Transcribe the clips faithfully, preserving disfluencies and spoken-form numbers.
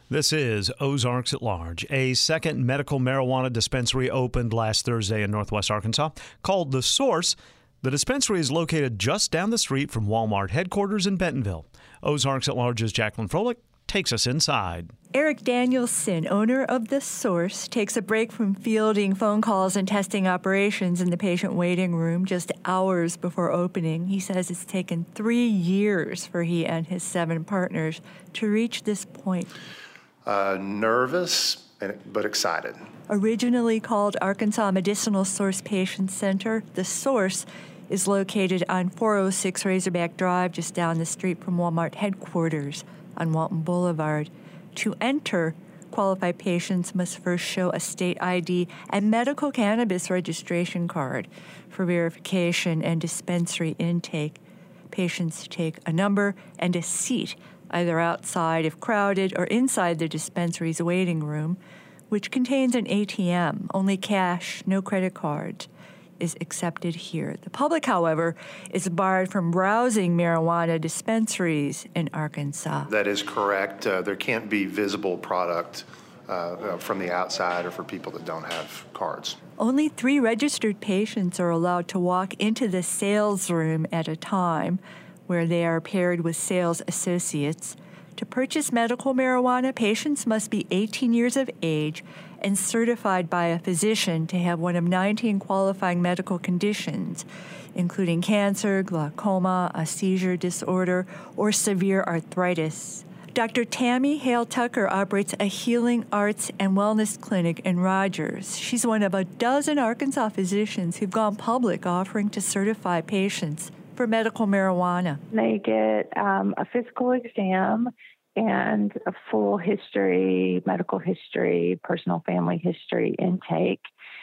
This is Ozarks at Large. A second medical marijuana dispensary opened last Thursday in Northwest Arkansas called The Source. The dispensary is located just down the street from Walmart headquarters in Bentonville. Ozarks at Large's Jacqueline Froelich takes us inside. Eric Danielson, owner of The Source, takes a break from fielding phone calls and testing operations in the patient waiting room just hours before opening. He says it's taken three years for he and his seven partners to reach this point. Uh, nervous, but excited. Originally called Arkansas Medicinal Source Patient Center, The Source is located on four oh six Razorback Drive, just down the street from Walmart headquarters on Walton Boulevard. To enter, qualified patients must first show a state I D and medical cannabis registration card for verification and dispensary intake. Patients take a number and a seat, either outside if crowded or inside the dispensary's waiting room, which contains an A T M. Only cash, no credit cards, is accepted here. The public, however, is barred from browsing marijuana dispensaries in Arkansas. That is correct. Uh, there can't be visible product uh, uh, from the outside or for people that don't have cards. Only three registered patients are allowed to walk into the sales room at a time, where they are paired with sales associates. To purchase medical marijuana, patients must be eighteen years of age and certified by a physician to have one of nineteen qualifying medical conditions, including cancer, glaucoma, a seizure disorder, or severe arthritis. Doctor Tammy Hale Tucker operates a healing arts and wellness clinic in Rogers. She's one of a dozen Arkansas physicians who've gone public offering to certify patients for medical marijuana. They get um, a physical exam and a full history, medical history, personal family history intake.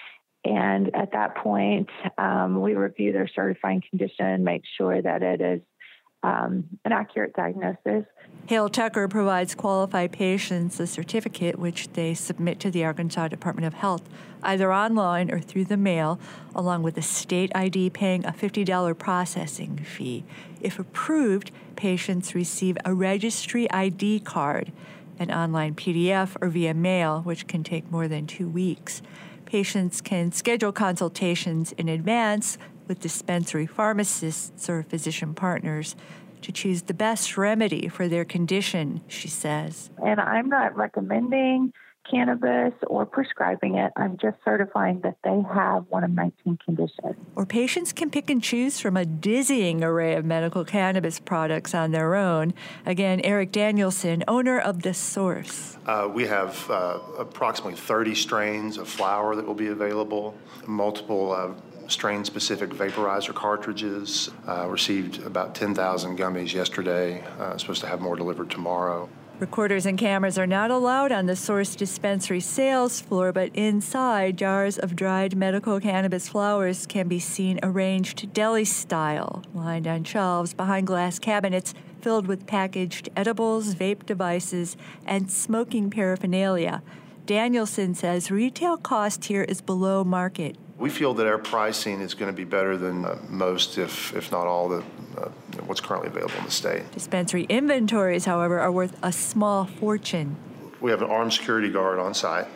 And at that point, um, we review their certifying condition, make sure that it is um, an accurate diagnosis. Hale Tucker provides qualified patients a certificate which they submit to the Arkansas Department of Health, either online or through the mail, along with a state I D paying a fifty dollars processing fee. If approved, patients receive a registry I D card, an online P D F, or via mail, which can take more than two weeks. Patients can schedule consultations in advance with dispensary pharmacists or physician partners to choose the best remedy for their condition, she says. And I'm not recommending cannabis or prescribing it. I'm just certifying that they have one of nineteen conditions. Or patients can pick and choose from a dizzying array of medical cannabis products on their own. Again, Eric Danielson, owner of The Source. Uh, we have uh, approximately thirty strains of flower that will be available, multiple uh, strain-specific vaporizer cartridges. Uh, received about ten thousand gummies yesterday. Uh, supposed to have more delivered tomorrow. Recorders and cameras are not allowed on the Source dispensary sales floor, but inside, jars of dried medical cannabis flowers can be seen arranged deli-style, lined on shelves behind glass cabinets filled with packaged edibles, vape devices, and smoking paraphernalia. Danielson says retail cost here is below market. We feel that our pricing is going to be better than uh, most, if if not all, the uh, what's currently available in the state. Dispensary inventories, however, are worth a small fortune. We have an armed security guard on site,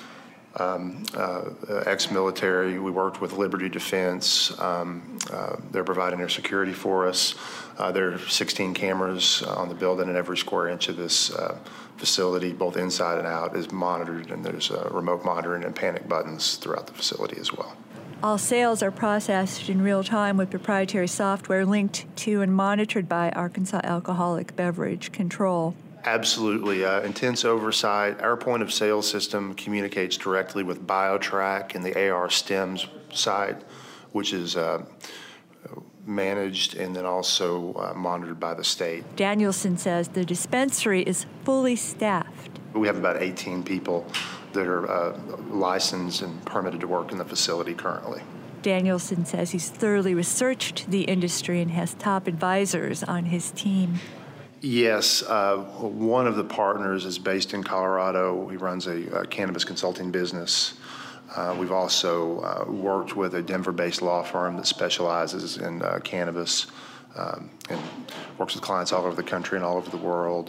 um, uh, ex-military. We worked with Liberty Defense. Um, uh, they're providing their security for us. Uh, there are sixteen cameras on the building, and every square inch of this uh, facility, both inside and out, is monitored, and there's uh, remote monitoring and panic buttons throughout the facility as well. All sales are processed in real time with proprietary software linked to and monitored by Arkansas Alcoholic Beverage Control. Absolutely. Uh, intense oversight. Our point of sale system communicates directly with BioTrack and the A R STEMS side, which is uh, managed and then also uh, monitored by the state. Danielson says the dispensary is fully staffed. We have about eighteen people that are uh, licensed and permitted to work in the facility currently. Danielson says he's thoroughly researched the industry and has top advisors on his team. Yes, uh, one of the partners is based in Colorado. He runs a, a cannabis consulting business. Uh, we've also uh, worked with a Denver-based law firm that specializes in uh, cannabis um, and works with clients all over the country and all over the world.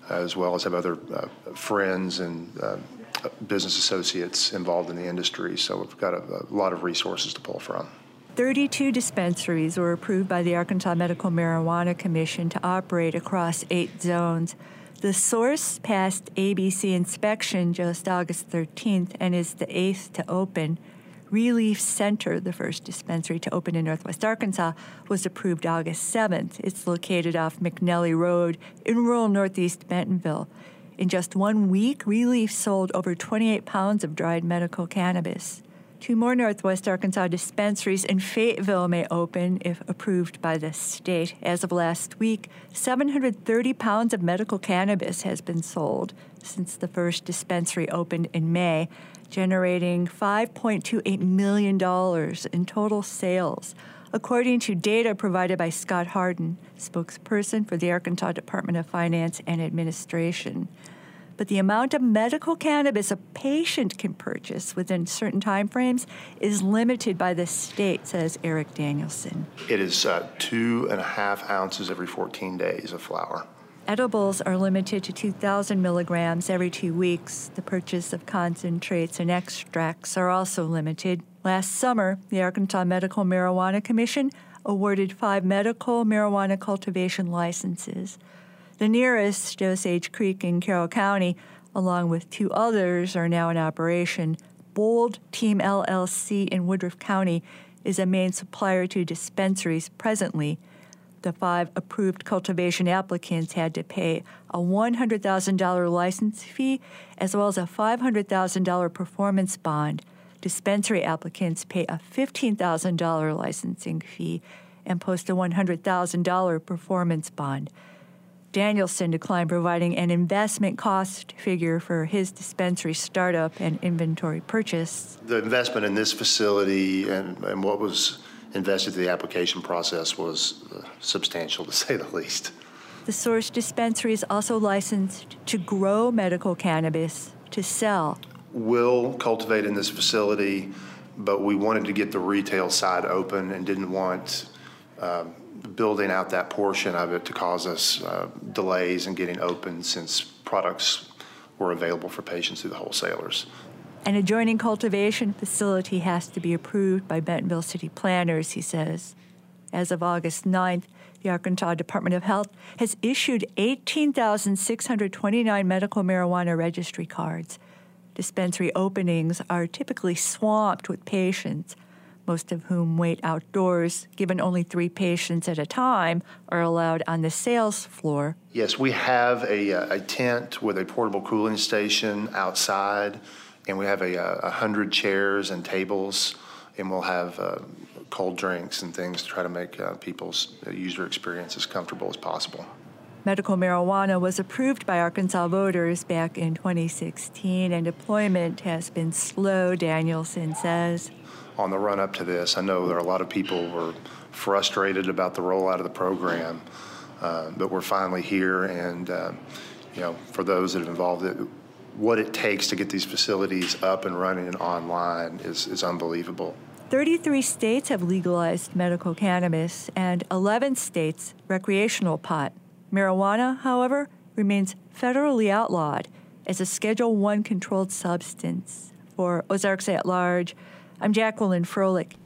as well as have other uh, friends and uh, business associates involved in the industry. So we've got a, a lot of resources to pull from. thirty-two dispensaries were approved by the Arkansas Medical Marijuana Commission to operate across eight zones. The Source passed A B C inspection just August thirteenth and is the eighth to open. Relief Center, the first dispensary to open in Northwest Arkansas, was approved August seventh. It's located off McNelly Road in rural northeast Bentonville. In just one week, Relief sold over twenty-eight pounds of dried medical cannabis. Two more Northwest Arkansas dispensaries in Fayetteville may open if approved by the state. As of last week, seven hundred thirty pounds of medical cannabis has been sold since the first dispensary opened in May, generating five point two eight million dollars in total sales, according to data provided by Scott Harden, spokesperson for the Arkansas Department of Finance and Administration. But the amount of medical cannabis a patient can purchase within certain time frames is limited by the state, says Eric Danielson. It is uh, two and a half ounces every fourteen days of flower. Edibles are limited to two thousand milligrams every two weeks. The purchase of concentrates and extracts are also limited. Last summer, the Arkansas Medical Marijuana Commission awarded five medical marijuana cultivation licenses. The nearest, Osage Creek in Carroll County, along with two others, are now in operation. Bold Team L L C in Woodruff County is a main supplier to dispensaries presently. The five approved cultivation applicants had to pay a one hundred thousand dollars license fee as well as a five hundred thousand dollars performance bond. Dispensary applicants pay a fifteen thousand dollars licensing fee and post a one hundred thousand dollars performance bond. Danielson declined providing an investment cost figure for his dispensary startup and inventory purchase. The investment in this facility and, and what was invested in the application process was uh, substantial, to say the least. The Source dispensary is also licensed to grow medical cannabis to sell. We'll cultivate in this facility, but we wanted to get the retail side open and didn't want um, building out that portion of it to cause us uh, delays in getting open since products were available for patients through the wholesalers. An adjoining cultivation facility has to be approved by Bentonville city planners, he says. As of August ninth, the Arkansas Department of Health has issued eighteen thousand six hundred twenty-nine medical marijuana registry cards. Dispensary openings are typically swamped with patients, most of whom wait outdoors, given only three patients at a time are allowed on the sales floor. Yes, we have a, a tent with a portable cooling station outside, and we have a, a hundred chairs and tables, and we'll have uh, cold drinks and things to try to make uh, people's user experience as comfortable as possible. Medical marijuana was approved by Arkansas voters back in twenty sixteen, and deployment has been slow, Danielson says. On the run up to this, I know there are a lot of people who were frustrated about the rollout of the program, uh, but we're finally here, and uh, you know, for those that have involved it, what it takes to get these facilities up and running and online is, is unbelievable. thirty-three states have legalized medical cannabis, and eleven states recreational pot. Marijuana, however, remains federally outlawed as a Schedule One controlled substance. For Ozarks at Large, I'm Jacqueline Froelich.